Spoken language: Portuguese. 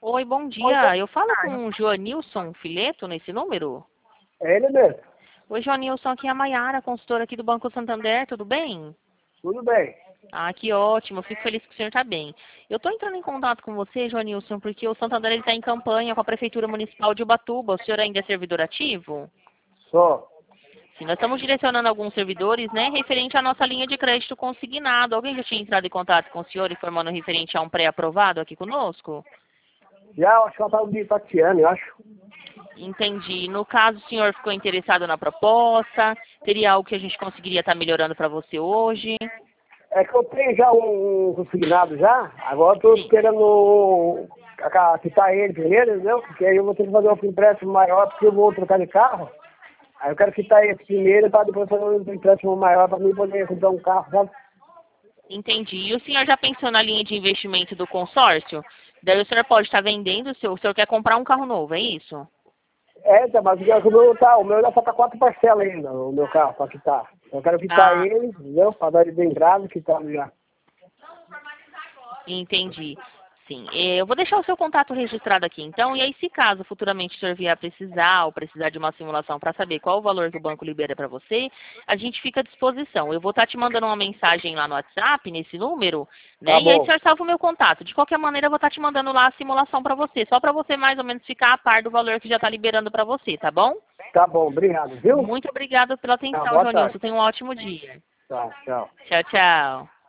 Oi, bom dia. Eu falo com o Joanilson Fileto nesse número? É ele mesmo. Oi, Joanilson, aqui é a Maiara, consultora aqui do Banco Santander, tudo bem? Tudo bem. Ah, que ótimo, eu fico feliz que o senhor está bem. Eu estou entrando em contato com você, Joanilson, porque o Santander está em campanha com a Prefeitura Municipal de Ubatuba. O senhor ainda é servidor ativo? Só. Sim, nós estamos direcionando alguns servidores, né, referente à nossa linha de crédito consignado. Alguém já tinha entrado em contato com o senhor informando referente a um pré-aprovado aqui conosco? Já acho que ela tá de Tatiana, eu acho. Entendi. No caso, o senhor ficou interessado na proposta? Teria algo que a gente conseguiria estar melhorando para você hoje? É que eu tenho já um consignado já. Agora eu tô Sim. esperando quitar ele primeiro, entendeu? Porque aí eu vou ter que fazer um empréstimo maior porque eu vou trocar de carro. Aí eu quero quitar esse primeiro para depois fazer um empréstimo maior para mim poder comprar um carro, sabe? Entendi. E o senhor já pensou na linha de investimento do consórcio? Daí o senhor pode estar vendendo, o senhor quer comprar um carro novo, é isso? É, tá, mas o meu ainda falta 4 parcelas ainda, o meu carro, para quitar. Eu quero quitar Ah, ele, entendeu? Para dar ele bem grave, quitar ele já. entendi. Sim. Eu vou deixar o seu contato registrado aqui, então, e aí se caso futuramente o senhor vier a precisar ou precisar de uma simulação para saber qual o valor que o banco libera para você, a gente fica à disposição. Eu vou estar te mandando uma mensagem lá no WhatsApp, nesse número, Tá né? E aí o bom. senhor salva o meu contato. De qualquer maneira, eu vou estar te mandando lá a simulação para você, só para você mais ou menos ficar a par do valor que já está liberando para você, tá bom? Tá bom, obrigado, viu? Muito obrigada pela Tá, atenção, boa Joanilson. tarde. Tenha um ótimo dia. Tá, tchau. Tchau, tchau.